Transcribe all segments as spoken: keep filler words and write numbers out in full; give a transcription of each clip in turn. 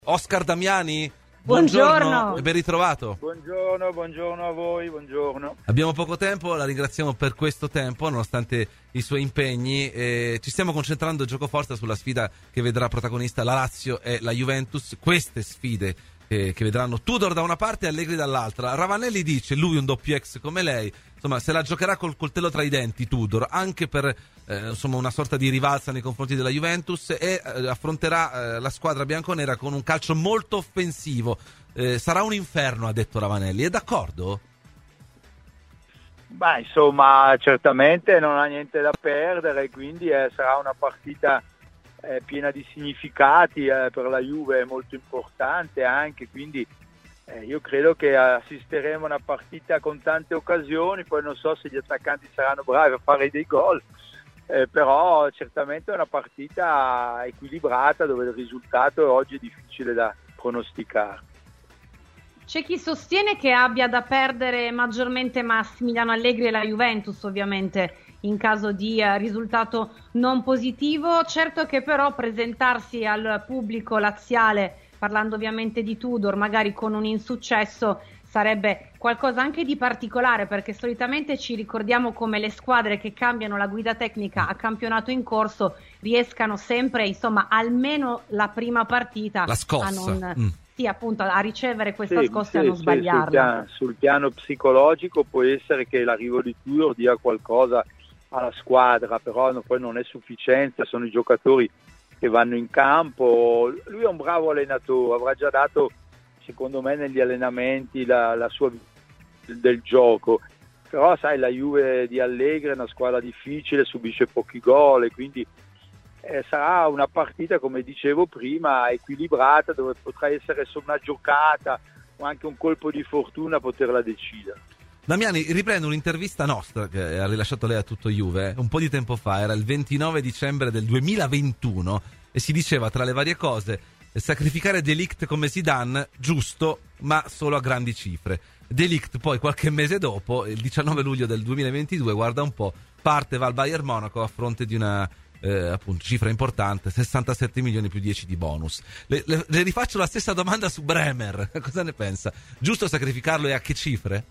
Oscar Damiani, buongiorno, buongiorno e ben ritrovato. Buongiorno, buongiorno a voi, buongiorno. Abbiamo poco tempo, la ringraziamo per questo tempo, nonostante i suoi impegni. Eh, ci stiamo concentrando gioco forza sulla sfida che vedrà protagonista la Lazio e la Juventus. Queste sfide eh, che vedranno Tudor da una parte e Allegri dall'altra. Ravanelli dice, lui un doppio ex come lei, insomma se la giocherà col coltello tra i denti Tudor, anche per eh, insomma una sorta di rivalsa nei confronti della Juventus, e eh, affronterà eh, la squadra bianconera con un calcio molto offensivo. Eh, sarà un inferno, ha detto Ravanelli, è d'accordo? Beh, insomma, certamente non ha niente da perdere, quindi eh, sarà una partita eh, piena di significati, eh, per la Juve è molto importante anche, quindi eh, io credo che assisteremo a una partita con tante occasioni, poi non so se gli attaccanti saranno bravi a fare dei gol, eh, però certamente è una partita equilibrata dove il risultato oggi è difficile da pronosticare. C'è chi sostiene che abbia da perdere maggiormente Massimiliano Allegri e la Juventus, ovviamente, in caso di eh, risultato non positivo. Certo che però presentarsi al pubblico laziale, parlando ovviamente di Tudor, magari con un insuccesso, sarebbe qualcosa anche di particolare, perché solitamente ci ricordiamo come le squadre che cambiano la guida tecnica a campionato in corso riescano sempre, insomma, almeno la prima partita la scossa. a non... Mm. Sì, appunto, a ricevere questa sì, scossa e sì, non sì, sbagliarla. Sul piano, sul piano psicologico può essere che l'arrivo di Tudor dia qualcosa alla squadra, però no, poi non è sufficiente, sono i giocatori che vanno in campo. Lui è un bravo allenatore, avrà già dato, secondo me, negli allenamenti la, la sua del gioco, però sai, la Juve di Allegri è una squadra difficile, subisce pochi gol e quindi Eh, sarà una partita, come dicevo prima, equilibrata, dove potrà essere solo una giocata o anche un colpo di fortuna a poterla decidere. Damiani, riprendo un'intervista nostra che ha rilasciato lei a Tutto Juve un po' di tempo fa, era il ventinove dicembre del duemilaventuno, e si diceva tra le varie cose: sacrificare De Ligt come Zidane, giusto, ma solo a grandi cifre. De Ligt poi qualche mese dopo, il diciannove luglio del duemilaventidue, guarda un po', parte, va al Bayern Monaco a fronte di una Eh, appunto cifra importante, sessantasette milioni più dieci di bonus. Le, le, le rifaccio la stessa domanda su Bremer. Cosa ne pensa? Giusto sacrificarlo e a che cifre?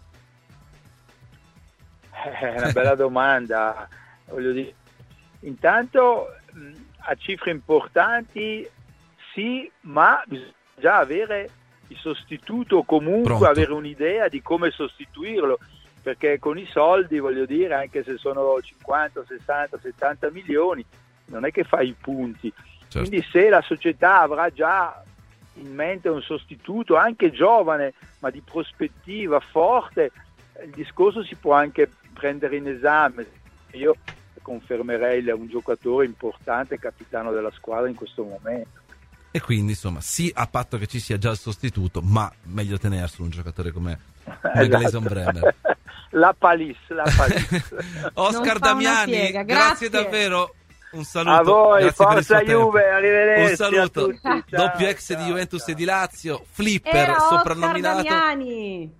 È una bella domanda. Voglio dire, intanto mh, a cifre importanti sì, ma bisogna già avere il sostituto o comunque Pronto. avere un'idea di come sostituirlo, perché con i soldi, voglio dire, anche se sono cinquanta, sessanta, settanta milioni, non è che fai i punti. Certo. Quindi se la società avrà già in mente un sostituto, anche giovane, ma di prospettiva forte, il discorso si può anche prendere in esame. Io confermerei un giocatore importante, capitano della squadra in questo momento. E quindi, insomma, sì, a patto che ci sia già il sostituto, ma meglio tenerselo un giocatore come, come Esatto. Gleison Bremer. La palisse, la palisse. Oscar Damiani, piega, grazie. grazie davvero. Un saluto. A voi, grazie forza per il suo Juve, tempo. arrivederci. Un saluto. A tutti, ciao, doppio ex ciao, di Juventus ciao. e di Lazio, Flipper Era Oscar soprannominato. Damiani.